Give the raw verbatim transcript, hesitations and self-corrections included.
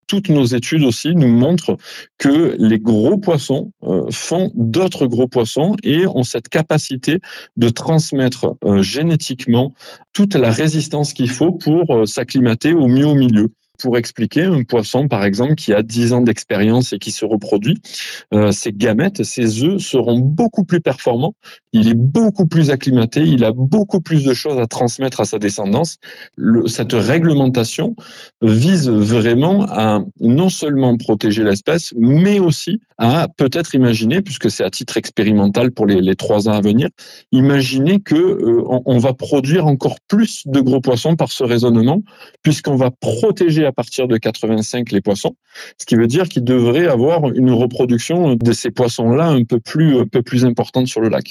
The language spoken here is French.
toutes nos études aussi nous montrent que les gros poissons euh, font d'autres gros poissons et ont cette capacité de transmettre euh, génétiquement toute la résistance qu'il faut pour euh, s'acclimater au mieux au milieu. Pour expliquer, un poisson, par exemple, qui a dix ans d'expérience et qui se reproduit, euh, ses gamètes, ses œufs seront beaucoup plus performants. Il est beaucoup plus acclimaté, il a beaucoup plus de choses à transmettre à sa descendance. Le, cette réglementation vise vraiment à non seulement protéger l'espèce, mais aussi à peut-être imaginer, puisque c'est à titre expérimental pour les, les trois ans à venir, imaginer que euh, on, on va produire encore plus de gros poissons par ce raisonnement, puisqu'on va protéger à partir de quatre-vingt-cinq les poissons, ce qui veut dire qu'il devrait avoir une reproduction de ces poissons-là un peu plus, un peu plus importante sur le lac.